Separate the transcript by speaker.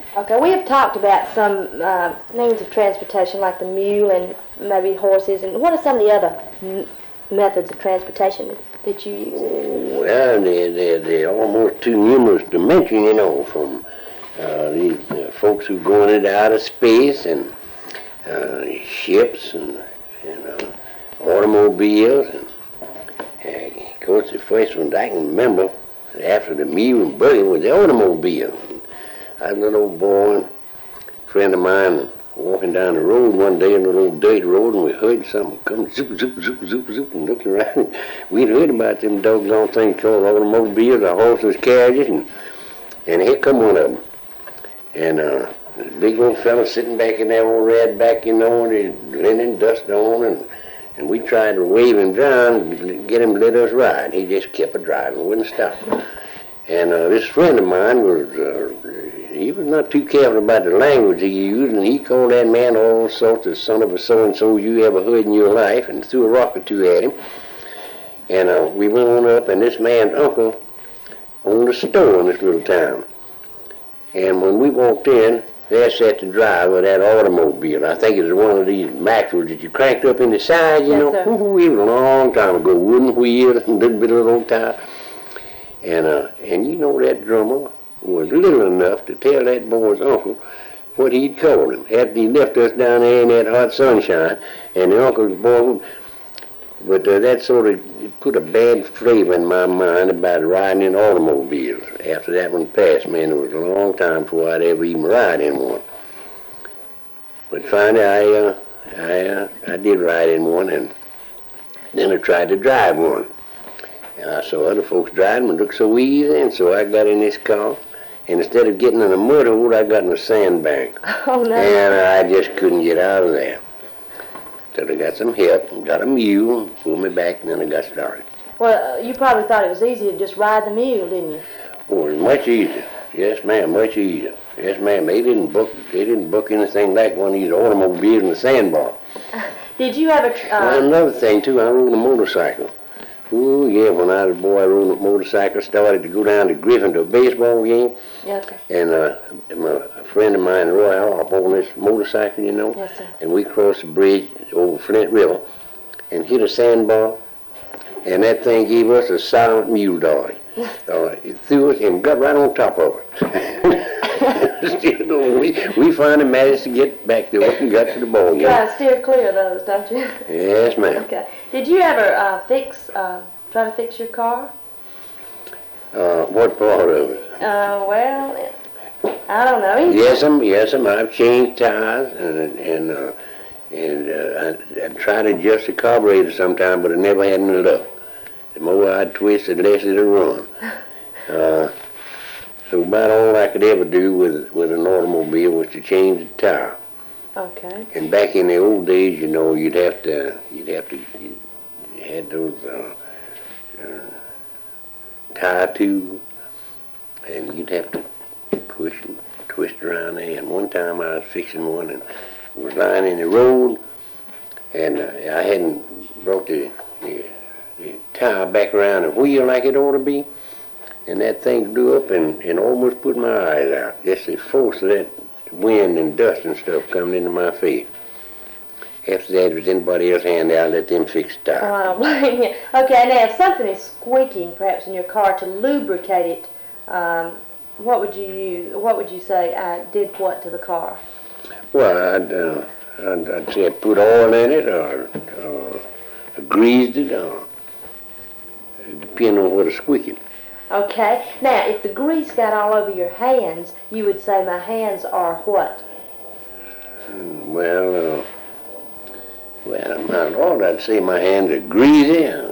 Speaker 1: Okay, we have talked about some means of transportation like the mule and maybe horses, and what are some of the other methods of transportation that you use?
Speaker 2: Well, they're almost too numerous to mention, from these folks who go into outer space and ships and automobiles. And of course, the first ones I can remember after the mule and buggy was the automobile. I was a little boy, a friend of mine, walking down the road one day on a little dirt road, and we heard something come zoop, zoop, zoop, zoop, zoop, and looked around. We'd heard about them doggone things called automobiles or horses, carriages, and here come one of them. And the big old fella sitting back in that old red back, with his linen dust on, and we tried to wave him down, get him to let us ride. He just kept a driving, wouldn't stop. And this friend of mine he was not too careful about the language he used, and he called that man all sorts of son of a so-and-so you ever heard in your life, and threw a rock or two at him. And we went on up, and this man's uncle owned a store in this little town. And when we walked in, there sat the driver of that automobile. I think it was one of these Maxwells that you cranked up in the side,
Speaker 1: Yes, sir.
Speaker 2: It was a long time ago, wooden wheels, and a little bit of old tire. And that drummer was little enough to tell that boy's uncle what he'd called him after he left us down there in that hot sunshine. And the uncle's boy, but that sort of put a bad flavor in my mind about riding in automobiles. After that one passed, man, it was a long time before I'd ever even ride in one. But finally, I did ride in one, and then I tried to drive one. And I saw other folks driving and it looked so easy, and so I got in this car. And instead of getting in a mud hole, I got in a sandbank.
Speaker 1: Oh, no.
Speaker 2: And I just couldn't get out of there. So I got some help and got a mule and pulled me back, and then I got started.
Speaker 1: Well, you probably thought it was easy to just ride the mule, didn't you?
Speaker 2: Oh, it was much easier. Yes, ma'am, much easier. Yes, ma'am. They didn't book anything like one of these automobiles in the sandbar.
Speaker 1: Did you ever...
Speaker 2: Well, another thing, too, I rode a motorcycle. Oh, yeah, when I was a boy, I rode a motorcycle, started to go down to Griffin to a baseball game.
Speaker 1: Yes, sir.
Speaker 2: And a friend of mine, Roy Harp, on this motorcycle,
Speaker 1: Yes, sir.
Speaker 2: And we crossed the bridge over Flint River and hit a sandbar, and that thing gave us a silent mule dodge. It threw us and got right on top of it. we finally managed to get back to it and got to the ball game.
Speaker 1: You try to steer clear of those, don't you?
Speaker 2: Yes, ma'am.
Speaker 1: Okay. Did you ever try to fix your car?
Speaker 2: What part of it?
Speaker 1: Well, I don't know.
Speaker 2: Yes, ma'am. I've changed tires and I tried to adjust the carburetor sometime, but I never had any luck. The more I'd twist, the less it'd run. So about all I could ever do with an automobile was to change the tire.
Speaker 1: Okay.
Speaker 2: And back in the old days, you had those tire tubes, and you'd have to push and twist around there. And one time I was fixing one and was lying in the road, and I hadn't brought the tire back around the wheel like it ought to be, and that thing blew up and almost put my eyes out. Just the force of that wind and dust and stuff coming into my face. After that, if it was anybody else's hand, I'd let them fix the tire.
Speaker 1: Oh, I don't blame you. Okay, now if something is squeaking perhaps in your car, to lubricate it, what would you use? What would you say did what to the car?
Speaker 2: Well, I'd say I'd put oil in it or greased it, or depending on what is squeaking.
Speaker 1: Okay. Now, if the grease got all over your hands, you would say my hands are what?
Speaker 2: Well, my Lord, I'd say my hands are greasy,